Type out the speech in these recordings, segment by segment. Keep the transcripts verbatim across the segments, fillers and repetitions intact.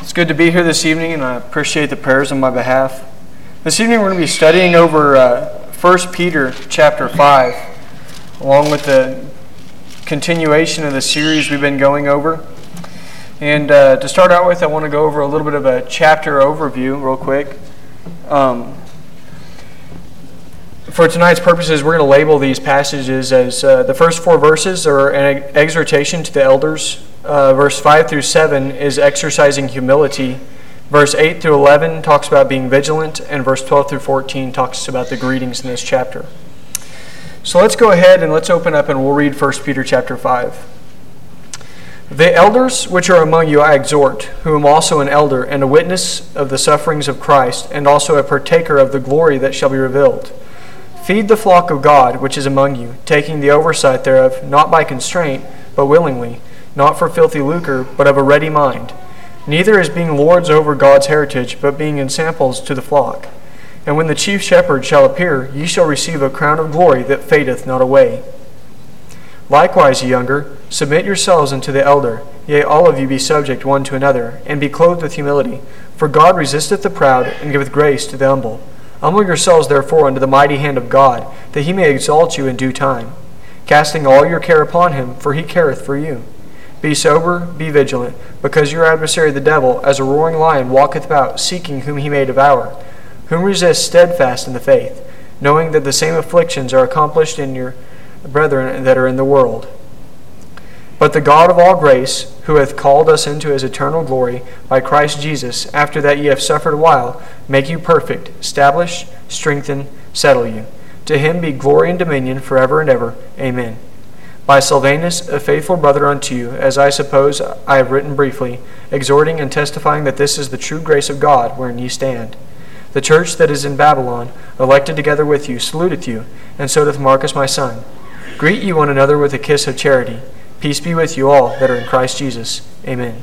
It's good to be here this evening, and I appreciate the prayers on my behalf. This evening we're going to be studying over uh, First Peter chapter five, along with the continuation of the series we've been going over. And uh, to start out with, I want to go over a little bit of a chapter overview real quick. Um, for tonight's purposes, we're going to label these passages as uh, the first four verses are an exhortation to the elders. Uh, verse five through seven is exercising humility. Verse eight through eleven talks about being vigilant, and verse twelve through fourteen talks about the greetings in this chapter. So let's go ahead and let's open up and we'll read First Peter chapter five. The elders which are among you I exhort, who am also an elder and a witness of the sufferings of Christ, and also a partaker of the glory that shall be revealed. Feed the flock of God which is among you, taking the oversight thereof, not by constraint, but willingly, not for filthy lucre, but of a ready mind, neither as being lords over God's heritage, but being ensamples to the flock. And when the chief shepherd shall appear, ye shall receive a crown of glory that fadeth not away. Likewise, ye younger, submit yourselves unto the elder. Yea, all of you be subject one to another, and be clothed with humility. For God resisteth the proud, and giveth grace to the humble. Humble yourselves therefore under the mighty hand of God, that he may exalt you in due time, casting all your care upon him, for he careth for you. Be sober, be vigilant, because your adversary the devil, as a roaring lion, walketh about, seeking whom he may devour. Whom resist steadfast in the faith, knowing that the same afflictions are accomplished in your brethren that are in the world. But the God of all grace, who hath called us into his eternal glory by Christ Jesus, after that ye have suffered a while, make you perfect, establish, strengthen, settle you. To him be glory and dominion forever and ever. Amen. By Silvanus, a faithful brother unto you, as I suppose I have written briefly, exhorting and testifying that this is the true grace of God, wherein ye stand. The church that is in Babylon, elected together with you, saluteth you, and so doth Marcus my son. Greet ye one another with a kiss of charity. Peace be with you all that are in Christ Jesus. Amen.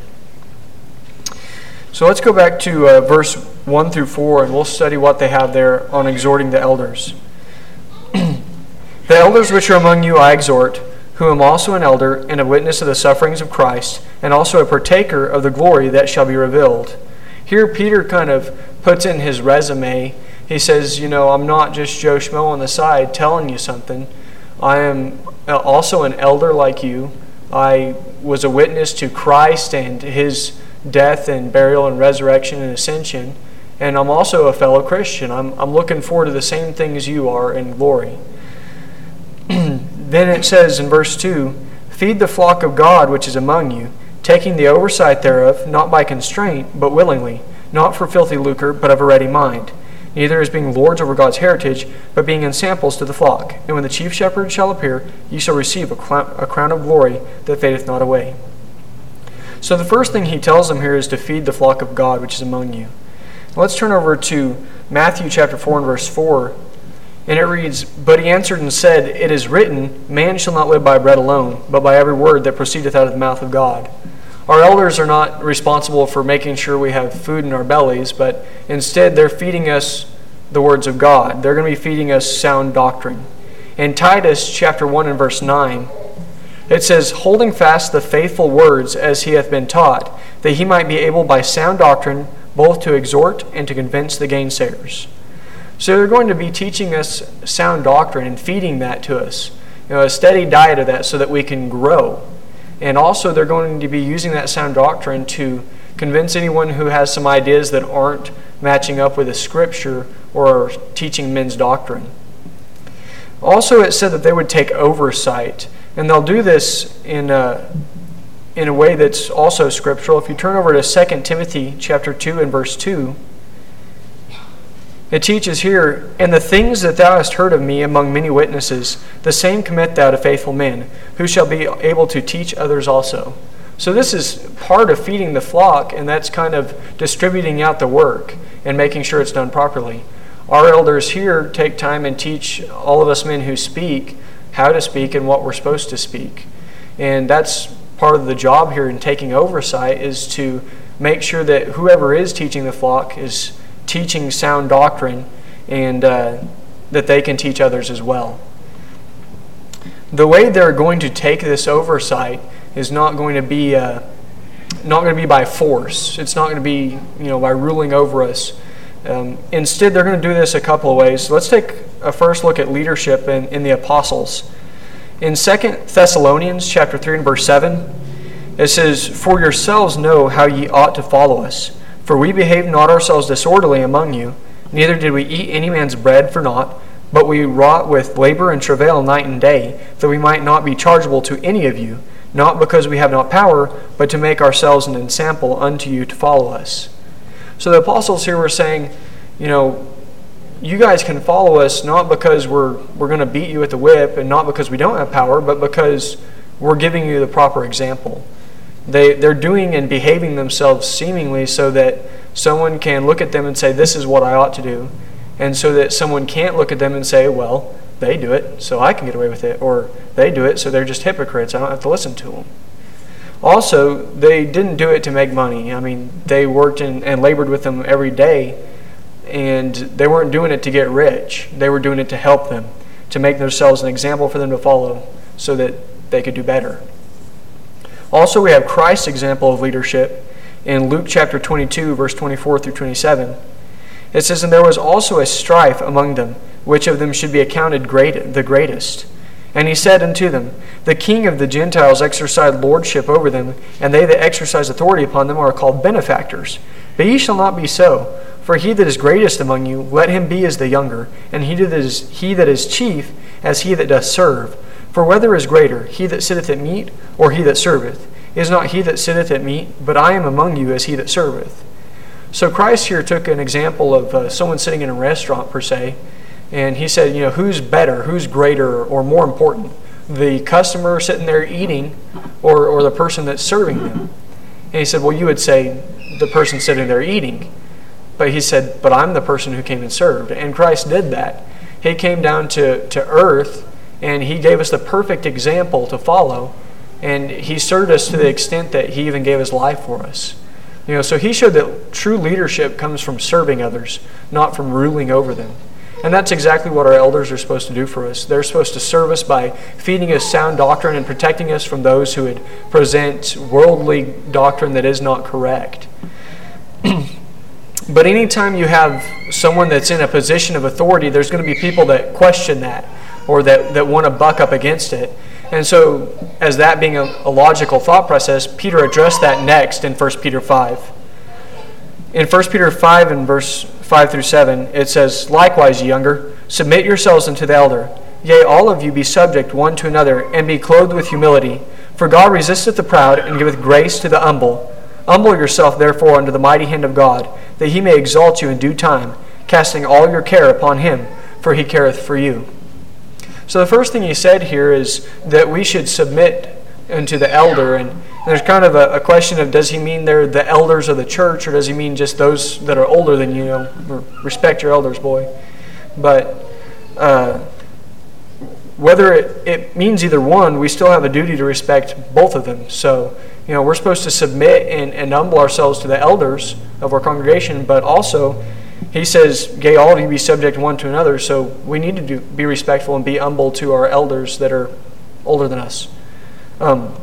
So let's go back to uh, verse one through four, and we'll study what they have there on exhorting the elders. The elders which are among you I exhort, who am also an elder and a witness of the sufferings of Christ, and also a partaker of the glory that shall be revealed. Here Peter kind of puts in his resume. He says, you know, I'm not just Joe Schmo on the side telling you something. I am also an elder like you. I was a witness to Christ and his death and burial and resurrection and ascension. And I'm also a fellow Christian. I'm, I'm looking forward to the same things you are in glory. Then it says in verse two, feed the flock of God which is among you, taking the oversight thereof, not by constraint, but willingly, not for filthy lucre, but of a ready mind, neither as being lords over God's heritage, but being ensamples to the flock. And when the chief shepherd shall appear, ye shall receive a crown of glory that fadeth not away. So the first thing he tells them here is to feed the flock of God which is among you. Let's turn over to Matthew chapter four and verse four. And it reads, But he answered and said, It is written, Man shall not live by bread alone, but by every word that proceedeth out of the mouth of God. Our elders are not responsible for making sure we have food in our bellies, but instead they're feeding us the words of God. They're going to be feeding us sound doctrine. In Titus chapter one and verse nine, it says, Holding fast the faithful words as he hath been taught, that he might be able by sound doctrine both to exhort and to convince the gainsayers. So they're going to be teaching us sound doctrine and feeding that to us, you know, a steady diet of that so that we can grow. And also they're going to be using that sound doctrine to convince anyone who has some ideas that aren't matching up with the Scripture or teaching men's doctrine. Also it said that they would take oversight, and they'll do this in a, in a way that's also scriptural. If you turn over to Second Timothy chapter two and verse two, it teaches here, And the things that thou hast heard of me among many witnesses, the same commit thou to faithful men, who shall be able to teach others also. So this is part of feeding the flock, and that's kind of distributing out the work and making sure it's done properly. Our elders here take time and teach all of us men who speak how to speak and what we're supposed to speak. And that's part of the job here in taking oversight, is to make sure that whoever is teaching the flock is teaching sound doctrine, and uh, that they can teach others as well. The way they're going to take this oversight is not going to be uh, not going to be by force. It's not going to be, you know, by ruling over us. Um, instead, they're going to do this a couple of ways. So let's take a first look at leadership in, in the apostles. In Second Thessalonians chapter three and verse seven, it says, "For yourselves know how ye ought to follow us. For we behaved not ourselves disorderly among you, neither did we eat any man's bread for naught, but we wrought with labor and travail night and day, that we might not be chargeable to any of you, not because we have not power, but to make ourselves an ensample unto you to follow us." So the apostles here were saying, you know, you guys can follow us not because we're we're going to beat you with the whip, and not because we don't have power, but because we're giving you the proper example. They, they're doing and behaving themselves seemingly so that someone can look at them and say, this is what I ought to do. And so that someone can't look at them and say, well, they do it, so I can get away with it. Or they do it, so they're just hypocrites. I don't have to listen to them. Also, they didn't do it to make money. I mean, they worked in, and labored with them every day, and they weren't doing it to get rich. They were doing it to help them, to make themselves an example for them to follow so that they could do better. Also, we have Christ's example of leadership in Luke chapter twenty-two, verse twenty-four through twenty-seven. It says, "And there was also a strife among them, which of them should be accounted great, the greatest. And he said unto them, The king of the Gentiles exercised lordship over them, and they that exercise authority upon them are called benefactors. But ye shall not be so. For he that is greatest among you, let him be as the younger, and he that is, he that is chief as he that doth serve. For whether is greater, he that sitteth at meat, or he that serveth? Is not he that sitteth at meat, but I am among you as he that serveth." So Christ here took an example of uh, someone sitting in a restaurant, per se, and he said, you know, who's better, who's greater, or more important? The customer sitting there eating, or, or the person that's serving them? And he said, well, you would say the person sitting there eating. But he said, but I'm the person who came and served. And Christ did that. He came down to, to earth, and he gave us the perfect example to follow. And he served us to the extent that he even gave his life for us. You know, so he showed that true leadership comes from serving others, not from ruling over them. And that's exactly what our elders are supposed to do for us. They're supposed to serve us by feeding us sound doctrine and protecting us from those who would present worldly doctrine that is not correct. But anytime you have someone that's in a position of authority, there's going to be people that question that, or that, that want to buck up against it. And so, as that being a, a logical thought process, Peter addressed that next in First Peter five. In First Peter five and verse five through seven, it says, "Likewise, ye younger, submit yourselves unto the elder. Yea, all of you be subject one to another, and be clothed with humility. For God resisteth the proud, and giveth grace to the humble. Humble yourself, therefore, under the mighty hand of God, that he may exalt you in due time, casting all your care upon him, for he careth for you." So the first thing he said here is that we should submit unto the elder. And there's kind of a, a question of, does he mean they're the elders of the church, or does he mean just those that are older than you? Know, respect your elders, boy. But uh, whether it, it means either one, we still have a duty to respect both of them. So, you know, we're supposed to submit and, and humble ourselves to the elders of our congregation, but also he says, "Yea, all of you be subject one to another." So we need to do, be respectful and be humble to our elders that are older than us. Um,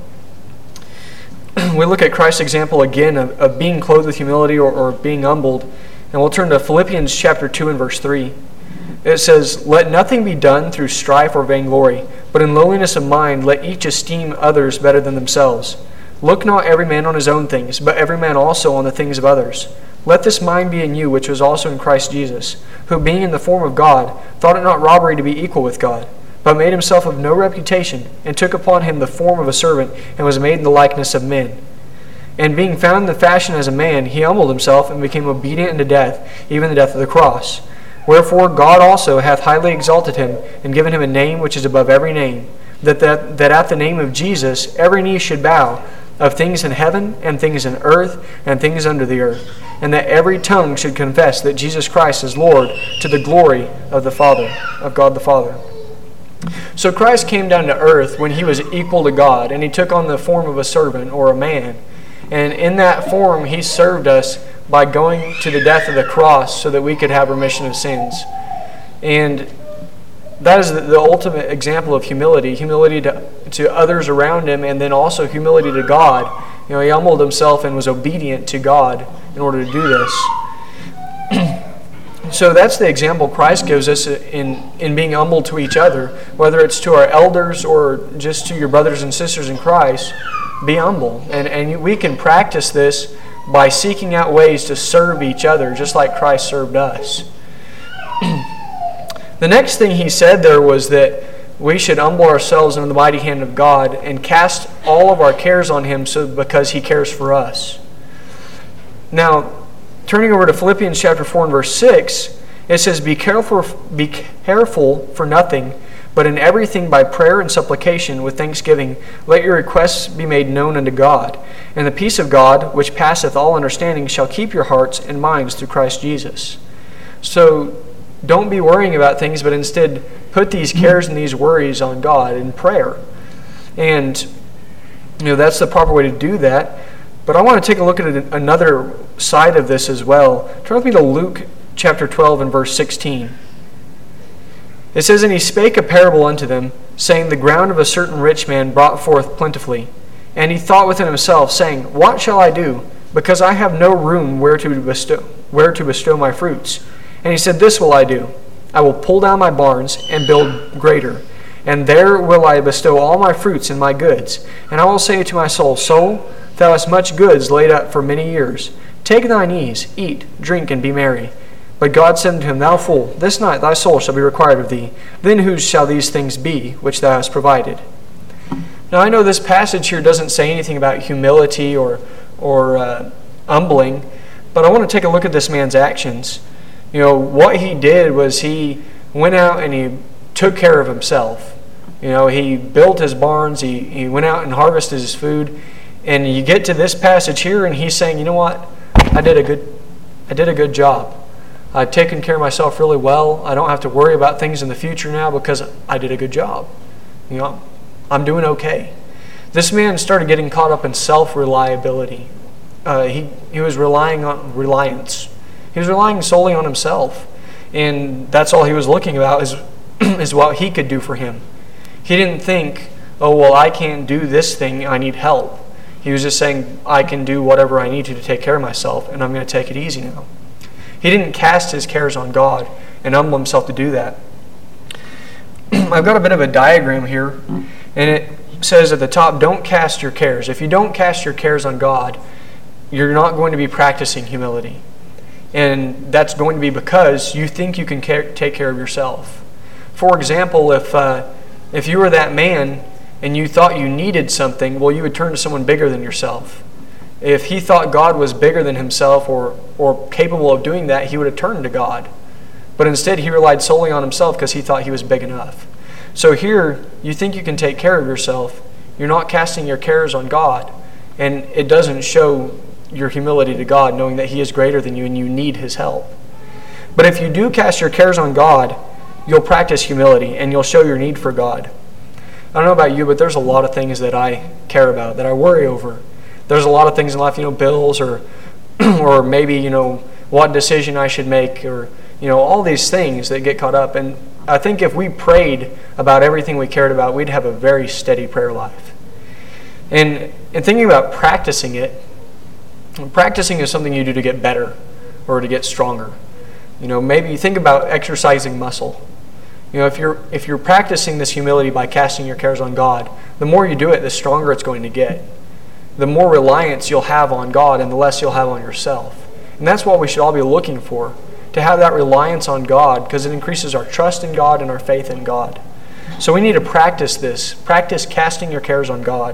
we look at Christ's example again of, of being clothed with humility, or, or being humbled. And we'll turn to Philippians chapter two and verse three. It says, "Let nothing be done through strife or vainglory, but in lowliness of mind let each esteem others better than themselves. Look not every man on his own things, but every man also on the things of others. Let this mind be in you, which was also in Christ Jesus, who being in the form of God, thought it not robbery to be equal with God, but made himself of no reputation, and took upon him the form of a servant, and was made in the likeness of men. And being found in the fashion as a man, he humbled himself, and became obedient unto death, even the death of the cross. Wherefore God also hath highly exalted him, and given him a name which is above every name, that, that, that at the name of Jesus every knee should bow, of things in heaven, and things in earth, and things under the earth, and that every tongue should confess that Jesus Christ is Lord, to the glory of the Father, of God the Father." So Christ came down to earth when he was equal to God, and he took on the form of a servant, or a man. And in that form, he served us by going to the death of the cross so that we could have remission of sins. And that is the, the ultimate example of humility, humility to, to others around him, and then also humility to God. You know, he humbled himself and was obedient to God in order to do this. So that's the example Christ gives us in, in being humble to each other, whether it's to our elders or just to your brothers and sisters in Christ. Be humble. And, and we can practice this by seeking out ways to serve each other, just like Christ served us. The next thing he said there was that we should humble ourselves under the mighty hand of God and cast all of our cares on Him so because He cares for us. Now, turning over to Philippians chapter four and verse six, it says, Be careful, be careful for nothing, but in everything by prayer and supplication with thanksgiving, let your requests be made known unto God. And the peace of God, which passeth all understanding, shall keep your hearts and minds through Christ Jesus. So don't be worrying about things, but instead put these cares and these worries on God in prayer. And you know that's the proper way to do that. But I want to take a look at another side of this as well. Turn with me to Luke chapter twelve and verse sixteen. It says, And he spake a parable unto them, saying, The ground of a certain rich man brought forth plentifully. And he thought within himself, saying, What shall I do? Because I have no room where to bestow, where to bestow my fruits. And he said, This will I do. I will pull down my barns and build greater. And there will I bestow all my fruits and my goods. And I will say to my soul, Soul, thou hast much goods laid up for many years. Take thine ease, eat, drink, and be merry. But God said unto him, Thou fool, this night thy soul shall be required of thee. Then whose shall these things be which thou hast provided? Now I know this passage here doesn't say anything about humility or, or uh, humbling, but I want to take a look at this man's actions. You know, what he did was he went out and he took care of himself. You know, he built his barns, he, he went out and harvested his food. And you get to this passage here and he's saying, you know what, I did a good, I did a good job. I've taken care of myself really well. I don't have to worry about things in the future now because I did a good job. You know, I'm doing okay. This man started getting caught up in self-reliability. Uh, he, he was relying on reliance. He was relying solely on himself. And that's all he was looking about is, is what he could do for him. He didn't think, oh, well, I can't do this thing. I need help. He was just saying, I can do whatever I need to to take care of myself, and I'm going to take it easy now. He didn't cast his cares on God and humble himself to do that. I've got a bit of a diagram here, and it says at the top, don't cast your cares. If you don't cast your cares on God, you're not going to be practicing humility. And that's going to be because you think you can care, take care of yourself. For example, if uh, if you were that man and you thought you needed something, well, you would turn to someone bigger than yourself. If he thought God was bigger than himself or, or capable of doing that, he would have turned to God. But instead, he relied solely on himself because he thought he was big enough. So here, you think you can take care of yourself. You're not casting your cares on God. And it doesn't show your humility to God, knowing that He is greater than you and you need His help. But if you do cast your cares on God, you'll practice humility and you'll show your need for God. I don't know about you, but there's a lot of things that I care about, that I worry over. There's a lot of things in life, you know, bills or or maybe, you know, what decision I should make or, you know, all these things that get caught up. And I think if we prayed about everything we cared about, we'd have a very steady prayer life. And, and thinking about practicing it, practicing is something you do to get better or to get stronger. You know, maybe think about exercising muscle. You know, if you're if you're practicing this humility by casting your cares on God, the more you do it, the stronger it's going to get. The more reliance you'll have on God and the less you'll have on yourself. And that's what we should all be looking for, to have that reliance on God, because it increases our trust in God and our faith in God. So we need to practice this. Practice casting your cares on God.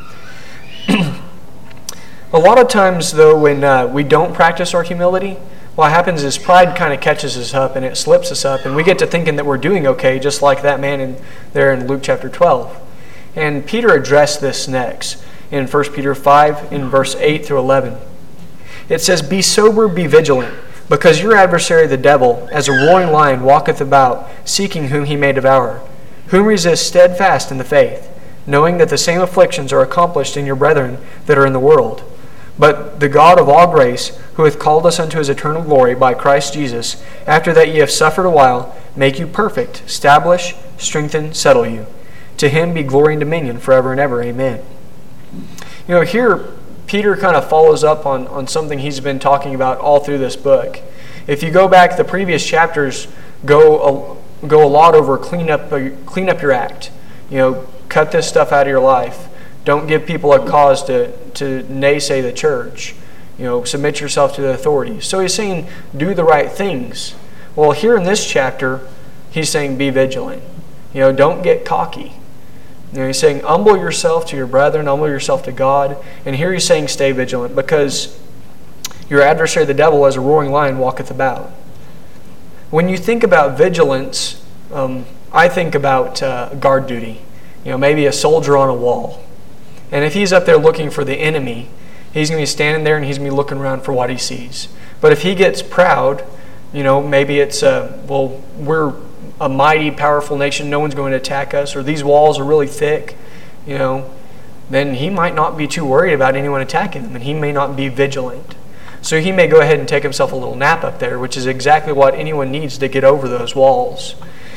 A lot of times, though, when uh, we don't practice our humility, what happens is pride kind of catches us up and it slips us up, and we get to thinking that we're doing okay, just like that man in there in Luke chapter twelve. And Peter addressed this next in First Peter five, in verse eight through eleven. It says, Be sober, be vigilant, because your adversary the devil, as a roaring lion, walketh about, seeking whom he may devour. Whom resist steadfast in the faith, knowing that the same afflictions are accomplished in your brethren that are in the world. But the God of all grace, who hath called us unto His eternal glory by Christ Jesus, after that ye have suffered a while, make you perfect, establish, strengthen, settle you. To him be glory and dominion forever and ever. Amen. You know, here Peter kind of follows up on, on something he's been talking about all through this book. If you go back, the previous chapters go a, go a lot over clean up, clean up your act. You know, cut this stuff out of your life. Don't give people a cause to, to naysay the church. You know, submit yourself to the authorities. So he's saying, do the right things. Well, here in this chapter, he's saying, be vigilant. You know, don't get cocky. You know, he's saying, humble yourself to your brethren, humble yourself to God. And here he's saying, stay vigilant, because your adversary, the devil, as a roaring lion, walketh about. When you think about vigilance, um, I think about uh, guard duty. You know, maybe a soldier on a wall. And if he's up there looking for the enemy, he's going to be standing there and he's going to be looking around for what he sees. But if he gets proud, you know, maybe it's, uh, well, we're a mighty, powerful nation, no one's going to attack us, or these walls are really thick, you know, then he might not be too worried about anyone attacking them, and he may not be vigilant. So he may go ahead and take himself a little nap up there, which is exactly what anyone needs to get over those walls.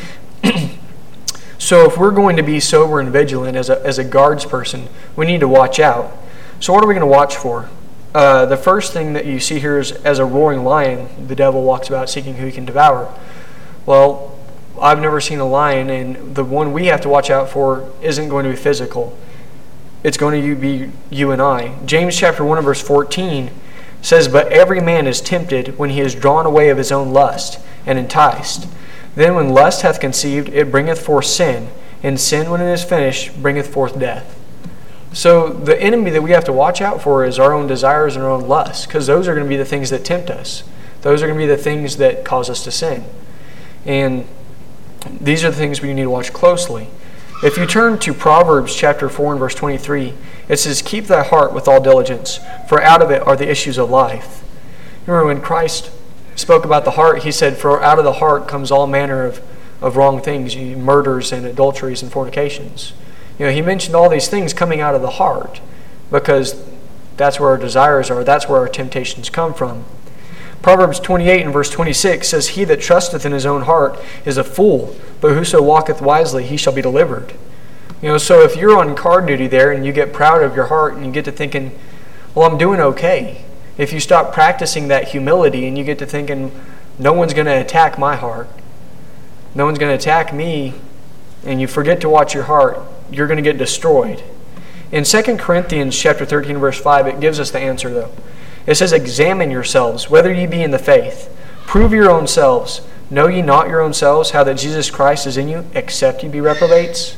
So if we're going to be sober and vigilant as a, as a guards person, we need to watch out. So what are we going to watch for? Uh, the first thing that you see here is, as a roaring lion, the devil walks about seeking who he can devour. Well, I've never seen a lion, and the one we have to watch out for isn't going to be physical. It's going to be you and I. James chapter one and verse fourteen says, but every man is tempted when he is drawn away of his own lust, and enticed. Then when lust hath conceived, it bringeth forth sin, and sin, when it is finished, bringeth forth death. So the enemy that we have to watch out for is our own desires and our own lusts, because those are going to be the things that tempt us. Those are going to be the things that cause us to sin. And these are the things we need to watch closely. If you turn to Proverbs chapter four and verse twenty-three, it says, keep thy heart with all diligence, for out of it are the issues of life. Remember when Christ spoke about the heart, he said, for out of the heart comes all manner of, of wrong things, murders and adulteries and fornications. You know, he mentioned all these things coming out of the heart, because that's where our desires are, that's where our temptations come from. Proverbs twenty-eight and verse twenty-six says, he that trusteth in his own heart is a fool, but whoso walketh wisely, he shall be delivered. You know, so if you're on guard duty there and you get proud of your heart and you get to thinking, well, I'm doing okay. If you stop practicing that humility and you get to thinking, no one's going to attack my heart, no one's going to attack me, and you forget to watch your heart, you're going to get destroyed. In Second Corinthians chapter thirteen verse five, it gives us the answer though. It says, examine yourselves, whether ye be in the faith. Prove your own selves. Know ye not your own selves how that Jesus Christ is in you, except ye be reprobates?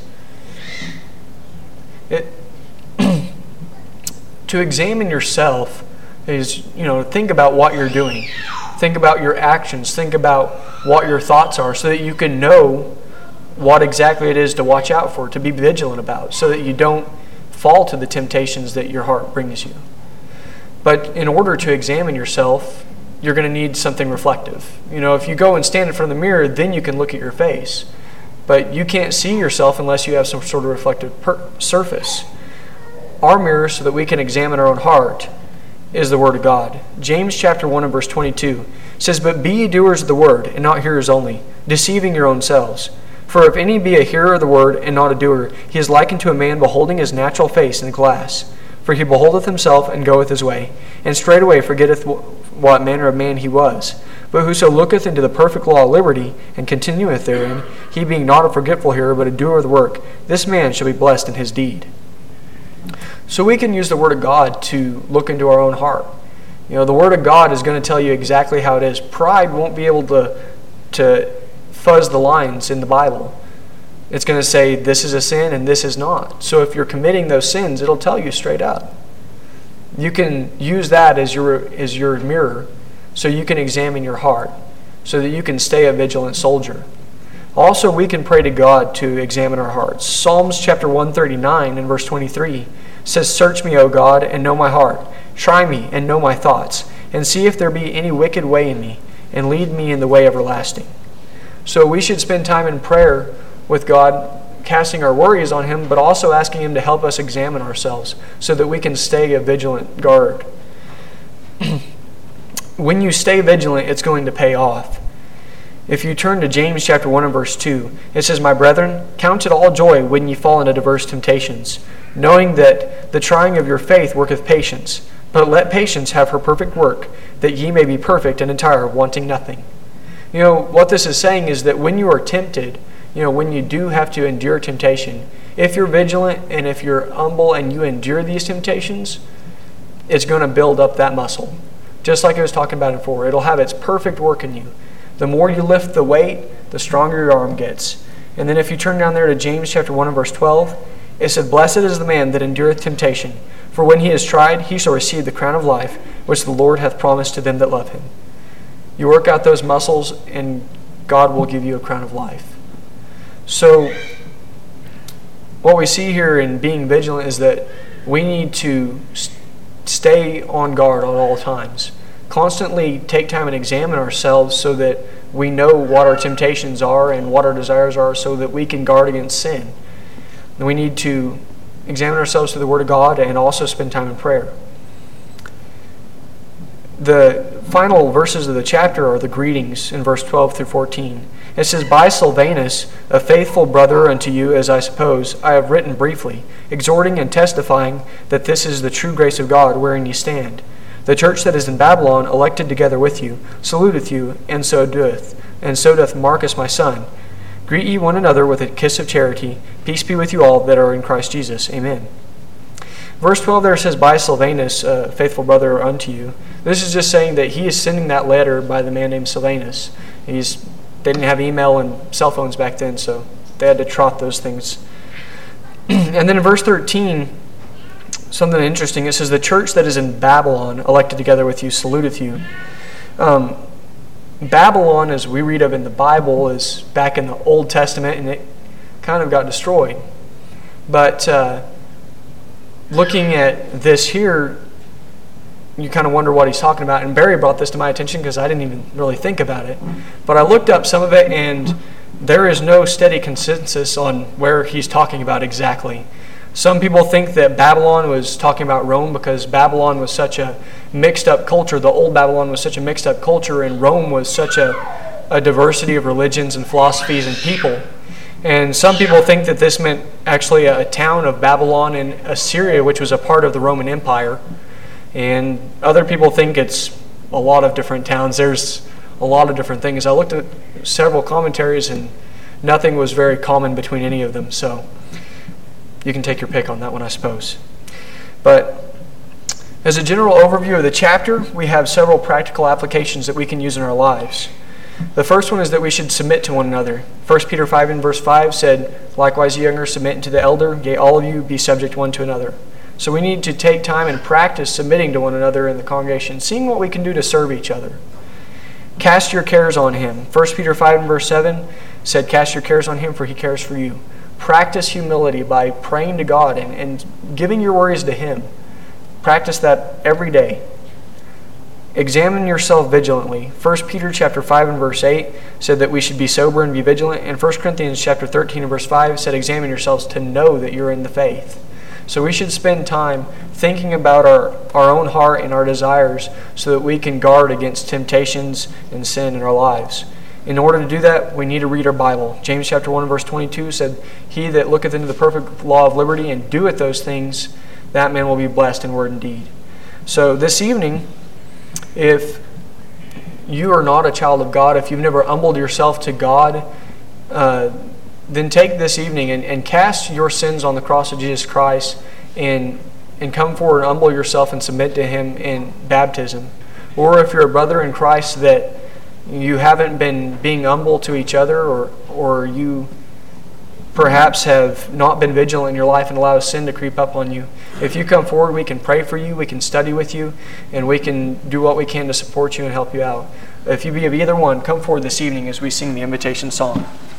It, to examine yourself is, you know, think about what you're doing. Think about your actions. Think about what your thoughts are, so that you can know what exactly it is to watch out for, to be vigilant about, so that you don't fall to the temptations that your heart brings you. But in order to examine yourself, you're going to need something reflective. You know, if you go and stand in front of the mirror, then you can look at your face. But you can't see yourself unless you have some sort of reflective per- surface. Our mirror, so that we can examine our own heart, is the Word of God. James chapter one and verse twenty-two says, but be ye doers of the word, and not hearers only, deceiving your own selves. For if any be a hearer of the word, and not a doer, he is likened to a man beholding his natural face in the glass. For he beholdeth himself, and goeth his way, and straightway forgetteth what manner of man he was. But whoso looketh into the perfect law of liberty, and continueth therein, he being not a forgetful hearer, but a doer of the work, this man shall be blessed in his deed. So we can use the Word of God to look into our own heart. You know, the Word of God is going to tell you exactly how it is. Pride won't be able to, to fuzz the lines in the Bible. It's going to say this is a sin and this is not. So if you're committing those sins, it'll tell you straight up. You can use that as your as your mirror, so you can examine your heart, so that you can stay a vigilant soldier. Also, we can pray to God to examine our hearts. Psalms chapter one thirty-nine and verse twenty-three says, search me, O God, and know my heart. Try me and know my thoughts, and see if there be any wicked way in me, and lead me in the way everlasting. So we should spend time in prayer with God, casting our worries on Him, but also asking Him to help us examine ourselves so that we can stay a vigilant guard. When you stay vigilant, it's going to pay off. If you turn to James chapter one and verse two, it says, "My brethren, count it all joy when ye fall into diverse temptations, knowing that the trying of your faith worketh patience. But let patience have her perfect work, that ye may be perfect and entire, wanting nothing." You know, what this is saying is that when you are tempted, you know, when you do have to endure temptation, if you're vigilant and if you're humble and you endure these temptations, it's going to build up that muscle. Just like I was talking about before, it'll have its perfect work in you. The more you lift the weight, the stronger your arm gets. And then if you turn down there to James chapter one and verse twelve, it said, "Blessed is the man that endureth temptation, for when he is tried, he shall receive the crown of life, which the Lord hath promised to them that love him." You work out those muscles, and God will give you a crown of life. So, what we see here in being vigilant is that we need to stay on guard at all times. Constantly take time and examine ourselves so that we know what our temptations are and what our desires are so that we can guard against sin. And we need to examine ourselves through the Word of God and also spend time in prayer. The final verses of the chapter are the greetings in verse twelve through fourteen. It says, "By Silvanus, a faithful brother unto you, as I suppose, I have written briefly, exhorting and testifying that this is the true grace of God wherein ye stand. The church that is in Babylon, elected together with you, saluteth you, and so doeth, and so doth Marcus my son. Greet ye one another with a kiss of charity. Peace be with you all that are in Christ Jesus. Amen." Verse twelve there says, "By Silvanus, a faithful brother unto you." This is just saying that he is sending that letter by the man named Silvanus. He's, they didn't have email and cell phones back then, so they had to trot those things. And then in verse thirteen, something interesting. It says, "The church that is in Babylon, elected together with you, saluteth you." Um, Babylon, as we read of in the Bible, is back in the Old Testament, and it kind of got destroyed. But uh, looking at this here, you kind of wonder what he's talking about. And Barry brought this to my attention because I didn't even really think about it. But I looked up some of it, and there is no steady consensus on where he's talking about exactly. Some people think that Babylon was talking about Rome because Babylon was such a mixed up culture. The old Babylon was such a mixed up culture, and Rome was such a, a diversity of religions and philosophies and people. And some people think that this meant actually a town of Babylon in Assyria, which was a part of the Roman Empire. And other people think it's a lot of different towns. There's a lot of different things. I looked at several commentaries, and nothing was very common between any of them. So you can take your pick on that one, I suppose. But as a general overview of the chapter, we have several practical applications that we can use in our lives. The first one is that we should submit to one another. First Peter five and verse five said, "Likewise, ye younger, submit unto the elder, yea, all of you be subject one to another." So we need to take time and practice submitting to one another in the congregation, seeing what we can do to serve each other. Cast your cares on him. First Peter five and verse seven said, "Cast your cares on him, for he cares for you." Practice humility by praying to God and, and giving your worries to him. Practice that every day. Examine yourself vigilantly. First Peter chapter five and verse eight said that we should be sober and be vigilant. And First Corinthians chapter thirteen and verse five said, "Examine yourselves to know that you're in the faith." So we should spend time thinking about our, our own heart and our desires so that we can guard against temptations and sin in our lives. In order to do that, we need to read our Bible. James chapter one verse twenty-two said, "He that looketh into the perfect law of liberty and doeth those things, that man will be blessed in word and deed." So this evening, if you are not a child of God, if you've never humbled yourself to God, uh, then take this evening and, and cast your sins on the cross of Jesus Christ and, and come forward and humble yourself and submit to him in baptism. Or if you're a brother in Christ that you haven't been being humble to each other, or or you perhaps have not been vigilant in your life and allowed sin to creep up on you, if you come forward, we can pray for you, we can study with you, and we can do what we can to support you and help you out. If you be of either one, come forward this evening as we sing the invitation song.